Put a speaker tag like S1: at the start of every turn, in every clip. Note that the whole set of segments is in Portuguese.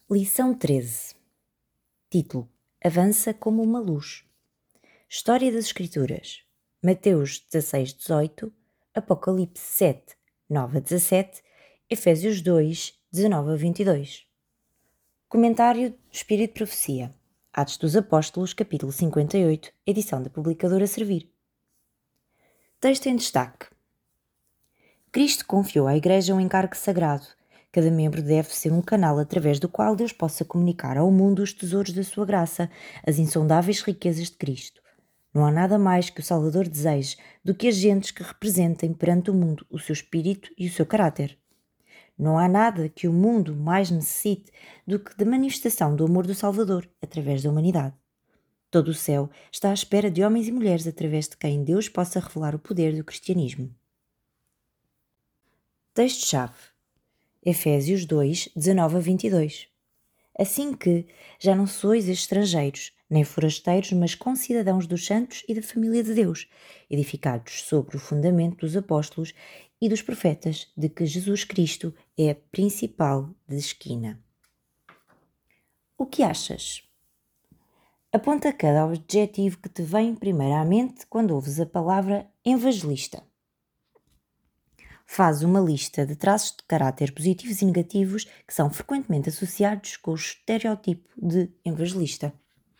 S1: Lição 13. Título: Avança como uma luz. História das Escrituras: Mateus 16:18, Apocalipse 7, 9-17, Efésios 2, 19-22. Comentário do Espírito de Profecia: Atos dos Apóstolos, capítulo 58, edição da publicadora Servir. Texto em destaque. Cristo confiou à Igreja um encargo sagrado. Cada membro deve ser um canal através do qual Deus possa comunicar ao mundo os tesouros da sua graça, as insondáveis riquezas de Cristo. Não há nada mais que o Salvador deseje do que agentes que representem perante o mundo o seu espírito e o seu caráter. Não há nada que o mundo mais necessite do que da manifestação do amor do Salvador através da humanidade. Todo o céu está à espera de homens e mulheres através de quem Deus possa revelar o poder do cristianismo. Texto-chave: Efésios 2, 19-22. Assim que já não sois estrangeiros, nem forasteiros, mas concidadãos dos santos e da família de Deus, edificados sobre o fundamento dos apóstolos e dos profetas, de que Jesus Cristo é a principal de esquina. O que achas? Aponta cada adjetivo que te vem primeiro à mente quando ouves a palavra evangelista. Faz uma lista de traços de caráter positivos e negativos que são frequentemente associados com o estereótipo de evangelista.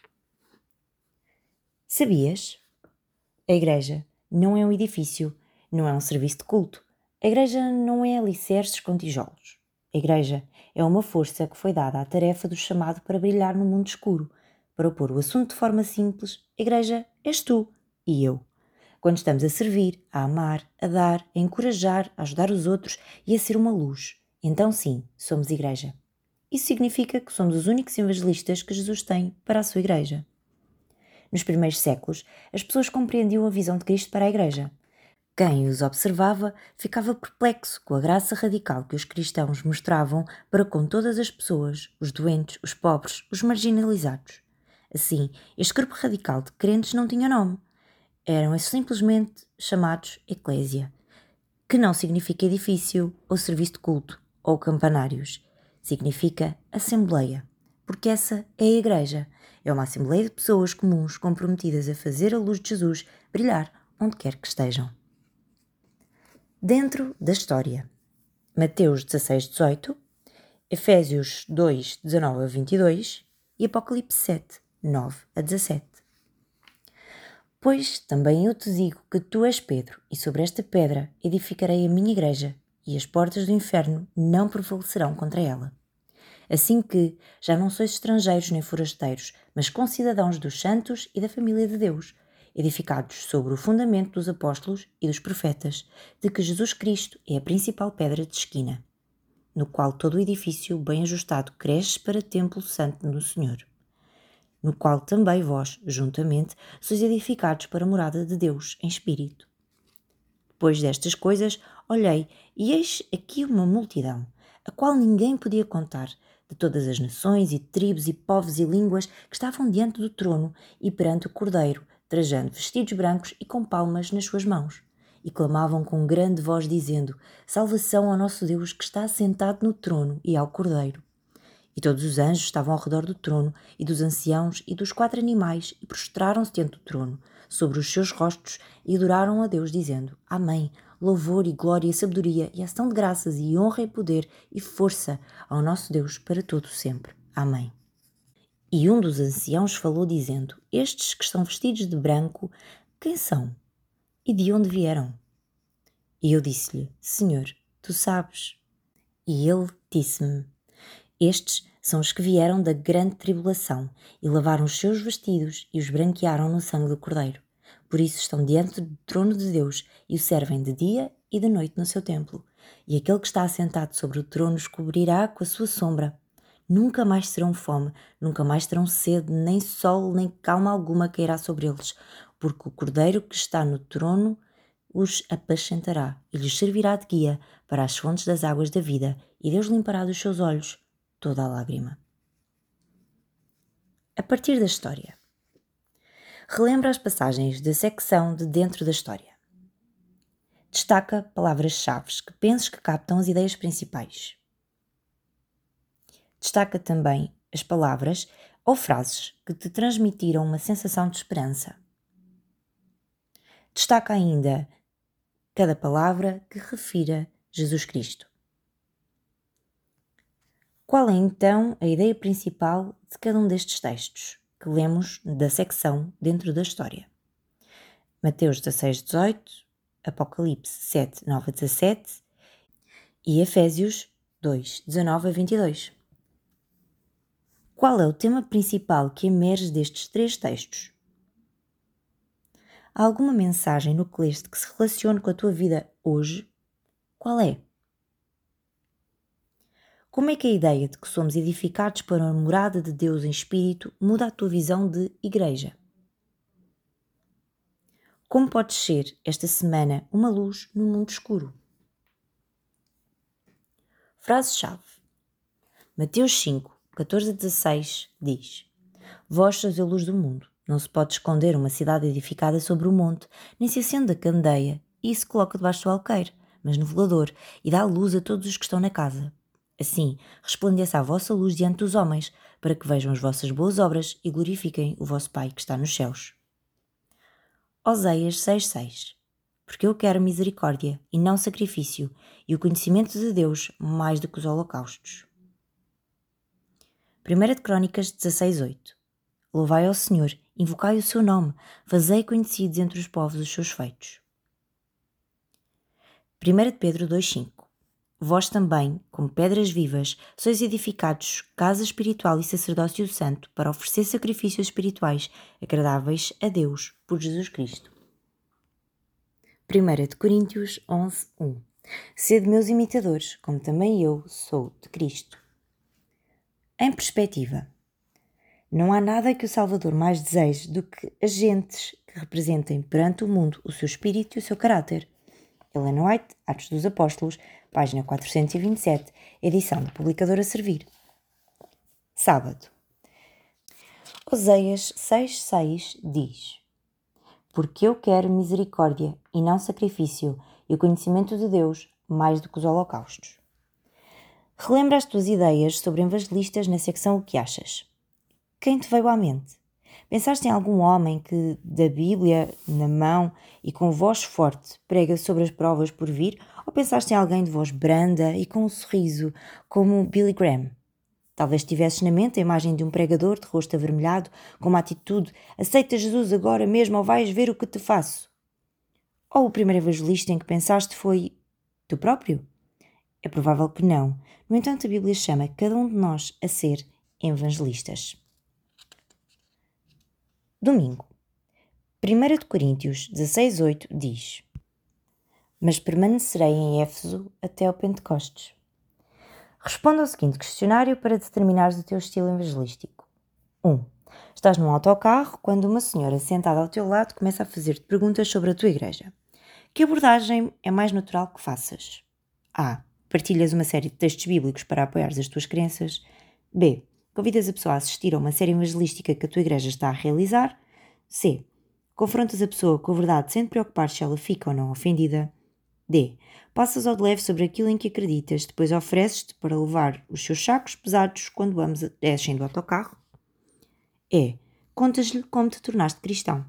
S1: Sabias? A igreja não é um edifício, não é um serviço de culto. A igreja não é alicerces com tijolos. A igreja é uma força que foi dada à tarefa do chamado para brilhar no mundo escuro. Para pôr o assunto de forma simples, a igreja és tu e eu. Quando estamos a servir, a amar, a dar, a encorajar, a ajudar os outros e a ser uma luz, então sim, somos igreja. Isso significa que somos os únicos evangelistas que Jesus tem para a sua igreja. Nos primeiros séculos, as pessoas compreendiam a visão de Cristo para a igreja. Quem os observava ficava perplexo com a graça radical que os cristãos mostravam para com todas as pessoas, os doentes, os pobres, os marginalizados. Assim, este grupo radical de crentes não tinha nome. Eram simplesmente chamados eclésia, que não significa edifício ou serviço de culto ou campanários. Significa assembleia, porque essa é a igreja. É uma assembleia de pessoas comuns comprometidas a fazer a luz de Jesus brilhar onde quer que estejam. Dentro da história: Mateus 16:18, Efésios 2, 19-22 e Apocalipse 7, 9-17. Pois também eu te digo que tu és Pedro, e sobre esta pedra edificarei a minha igreja, e as portas do inferno não prevalecerão contra ela. Assim que já não sois estrangeiros nem forasteiros, mas concidadãos dos santos e da família de Deus, edificados sobre o fundamento dos apóstolos e dos profetas, de que Jesus Cristo é a principal pedra de esquina, no qual todo o edifício bem ajustado cresce para templo santo no Senhor, no qual também vós, juntamente, sois edificados para a morada de Deus em espírito. Depois destas coisas, olhei, e eis aqui uma multidão, a qual ninguém podia contar, de todas as nações e tribos e povos e línguas que estavam diante do trono e perante o Cordeiro, trajando vestidos brancos e com palmas nas suas mãos. E clamavam com grande voz, dizendo: Salvação ao nosso Deus que está assentado no trono e ao Cordeiro. E todos os anjos estavam ao redor do trono, e dos anciãos, e dos 4 animais, e prostraram-se diante do trono, sobre os seus rostos, e adoraram a Deus, dizendo: Amém, louvor e glória e sabedoria, e ação de graças, e honra e poder, e força ao nosso Deus para todo sempre. Amém. E um dos anciãos falou, dizendo: Estes que estão vestidos de branco, quem são? E de onde vieram? E eu disse-lhe: Senhor, tu sabes. E ele disse-me: Estes são os que vieram da grande tribulação e lavaram os seus vestidos e os branquearam no sangue do Cordeiro. Por isso estão diante do trono de Deus e o servem de dia e de noite no seu templo. E aquele que está assentado sobre o trono os cobrirá com a sua sombra. Nunca mais terão fome, nunca mais terão sede, nem sol, nem calma alguma cairá sobre eles, porque o Cordeiro que está no trono os apacentará e lhes servirá de guia para as fontes das águas da vida, e Deus limpará dos seus olhos toda a lágrima. A partir da história. Relembra as passagens da secção de dentro da história. Destaca palavras-chave que penses que captam as ideias principais. Destaca também as palavras ou frases que te transmitiram uma sensação de esperança. Destaca ainda cada palavra que refira Jesus Cristo. Qual é então a ideia principal de cada um destes textos que lemos da secção dentro da história? Mateus 16, 18, Apocalipse 7, 9 a 17 e Efésios 2, 19 a 22. Qual é o tema principal que emerge destes 3 textos? Há alguma mensagem no que leste que se relacione com a tua vida hoje? Qual é? Como é que a ideia de que somos edificados para a morada de Deus em espírito muda a tua visão de igreja? Como podes ser, esta semana, uma luz no mundo escuro? Frase-chave. Mateus 5, 14 a 16 diz: Vós sois a luz do mundo. Não se pode esconder uma cidade edificada sobre o monte, nem se acende a candeia e se coloca debaixo do alqueire, mas no velador, e dá luz a todos os que estão na casa. Assim, resplandeça a vossa luz diante dos homens, para que vejam as vossas boas obras e glorifiquem o vosso Pai que está nos céus. Oséias 6,6. Porque eu quero misericórdia e não sacrifício, e o conhecimento de Deus mais do que os holocaustos. 1 de Crônicas 16,8. Louvai ao Senhor, invocai o seu nome, fazei conhecidos entre os povos os seus feitos. 1 de Pedro 2,5. Vós também, como pedras vivas, sois edificados casa espiritual e sacerdócio santo para oferecer sacrifícios espirituais agradáveis a Deus por Jesus Cristo. 1 de Coríntios 11:1. Sede meus imitadores, como também eu sou de Cristo. Em perspectiva, não há nada que o Salvador mais deseje do que agentes que representem perante o mundo o seu espírito e o seu caráter. Ellen White, Atos dos Apóstolos, página 427, edição do Publicador a Servir. Sábado. Oséias 6,6 diz: Porque eu quero misericórdia e não sacrifício, e o conhecimento de Deus mais do que os holocaustos. Relembra as tuas ideias sobre evangelistas na secção O que achas. Quem te veio à mente? Pensaste em algum homem que, da Bíblia na mão e com voz forte, prega sobre as provas por vir? Ou pensaste em alguém de voz branda e com um sorriso, como Billy Graham? Talvez tivesses na mente a imagem de um pregador de rosto avermelhado, com uma atitude: aceita Jesus agora mesmo ou vais ver o que te faço. Ou o primeiro evangelista em que pensaste foi tu próprio? É provável que não. No entanto, a Bíblia chama cada um de nós a ser evangelistas. Domingo. 1 de Coríntios 16,8 diz: Mas permanecerei em Éfeso até ao Pentecostes. Responda ao seguinte questionário para determinares o teu estilo evangelístico. 1. Estás num autocarro quando uma senhora sentada ao teu lado começa a fazer-te perguntas sobre a tua igreja. Que abordagem é mais natural que faças? A. Partilhas uma série de textos bíblicos para apoiares as tuas crenças. B. Convidas a pessoa a assistir a uma série evangelística que a tua igreja está a realizar. C. Confrontas a pessoa com a verdade sem te preocupar se ela fica ou não ofendida. D. Passas ao de leve sobre aquilo em que acreditas, depois ofereces-te para levar os seus sacos pesados quando ambos descem do autocarro. E. Contas-lhe como te tornaste cristão.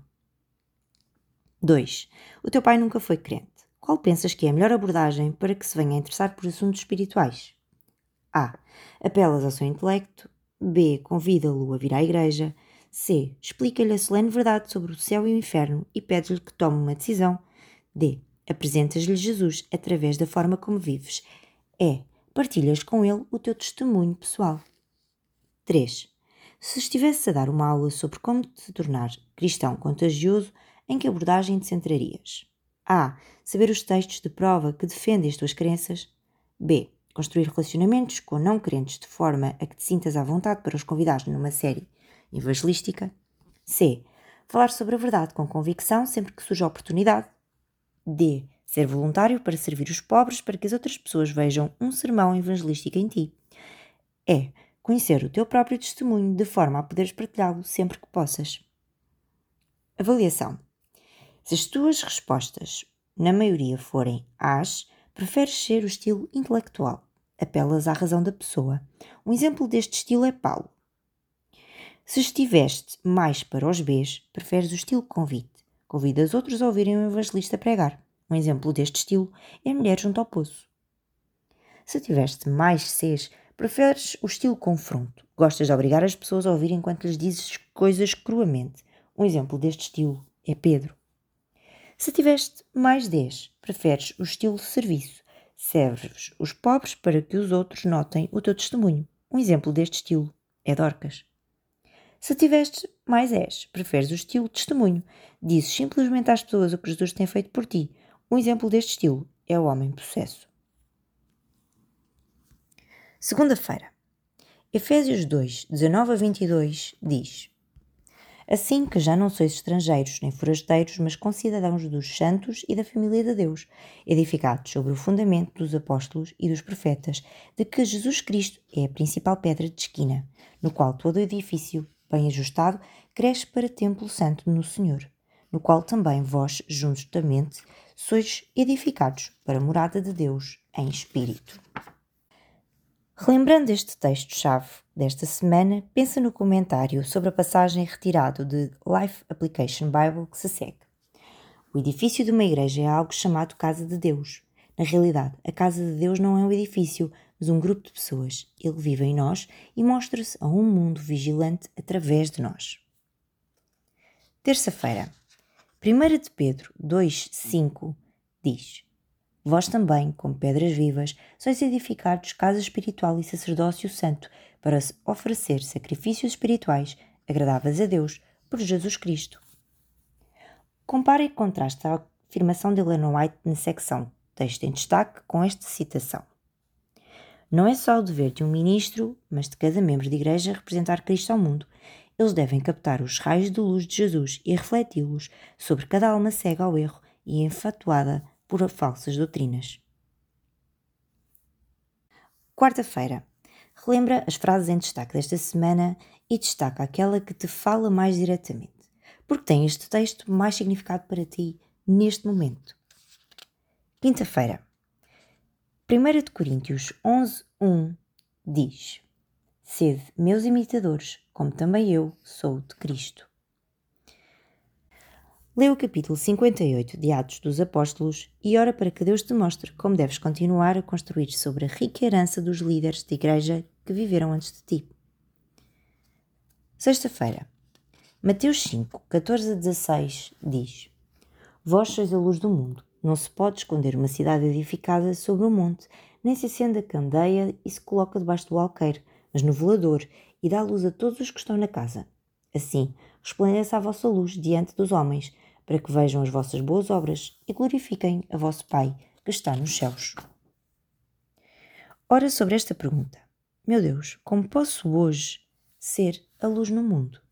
S1: 2. O teu pai nunca foi crente. Qual pensas que é a melhor abordagem para que se venha a interessar por assuntos espirituais? A. Apelas ao seu intelecto. B. Convida-lo a vir à igreja. C. Explica-lhe a solene verdade sobre o céu e o inferno e pedes-lhe que tome uma decisão. D. Apresentas-lhe Jesus através da forma como vives. E. Partilhas com ele o teu testemunho pessoal. 3. Se estivesses a dar uma aula sobre como te tornar cristão contagioso, em que abordagem te centrarias? A. Saber os textos de prova que defendem as tuas crenças. B. Construir relacionamentos com não crentes de forma a que te sintas à vontade para os convidares numa série evangelística. C. Falar sobre a verdade com convicção sempre que surja a oportunidade. D. Ser voluntário para servir os pobres para que as outras pessoas vejam um sermão evangelístico em ti. E. Conhecer o teu próprio testemunho de forma a poderes partilhá-lo sempre que possas. Avaliação. Se as tuas respostas, na maioria, forem As, preferes ser o estilo intelectual. apelas à razão da pessoa. Um exemplo deste estilo é Paulo. Se estiveste mais para os Bs, preferes o estilo convite. Convidas outros a ouvirem o evangelista pregar. Um exemplo deste estilo é a mulher junto ao poço. Se tiveste mais Cs, preferes o estilo confronto. Gostas de obrigar as pessoas a ouvir enquanto lhes dizes coisas cruamente. Um exemplo deste estilo é Pedro. Se tiveste mais Ds, preferes o estilo serviço. Serves os pobres para que os outros notem o teu testemunho. Um exemplo deste estilo é Dorcas. Se tiveste mais És, preferes o estilo testemunho. Dizes simplesmente às pessoas o que Jesus tem feito por ti. Um exemplo deste estilo é o homem possesso. Segunda-feira. Efésios 2, 19 a 22 diz: Assim que já não sois estrangeiros nem forasteiros, mas concidadãos dos santos e da família de Deus, edificados sobre o fundamento dos apóstolos e dos profetas, de que Jesus Cristo é a principal pedra de esquina, no qual todo o edifício, bem ajustado, cresce para templo santo no Senhor, no qual também vós, juntamente, sois edificados para a morada de Deus em espírito. Relembrando este texto-chave desta semana, pensa no comentário sobre a passagem retirado de Life Application Bible que se segue. O edifício de uma igreja é algo chamado Casa de Deus. Na realidade, a Casa de Deus não é um edifício, mas um grupo de pessoas. Ele vive em nós e mostra-se a um mundo vigilante através de nós. Terça-feira. 1 de Pedro 2,5 diz: Vós também, como pedras vivas, sois edificados casa espiritual e sacerdócio santo, para oferecer sacrifícios espirituais agradáveis a Deus por Jesus Cristo. Compara e contrasta a afirmação de Ellen White na secção Texto em Destaque com esta citação. Não é só o dever de um ministro, mas de cada membro de igreja representar Cristo ao mundo. Eles devem captar os raios de luz de Jesus e refleti-los sobre cada alma cega ao erro e enfatuada por falsas doutrinas. Quarta-feira. Relembra as frases em destaque desta semana e destaca aquela que te fala mais diretamente, porque tem este texto mais significado para ti neste momento. Quinta-feira. 1 de Coríntios 11:1 diz: Sede meus imitadores, como também eu sou de Cristo. Lê o capítulo 58 de Atos dos Apóstolos e ora para que Deus te mostre como deves continuar a construir sobre a rica herança dos líderes de igreja que viveram antes de ti. Sexta-feira. Mateus 5, 14 a 16 diz: Vós sois a luz do mundo. Não se pode esconder uma cidade edificada sobre um monte, nem se acende a candeia e se coloca debaixo do alqueire, mas no velador, e dá luz a todos os que estão na casa. Assim, resplandeça a vossa luz diante dos homens, para que vejam as vossas boas obras e glorifiquem a vosso Pai, que está nos céus. Ora sobre esta pergunta: Meu Deus, como posso hoje ser a luz no mundo?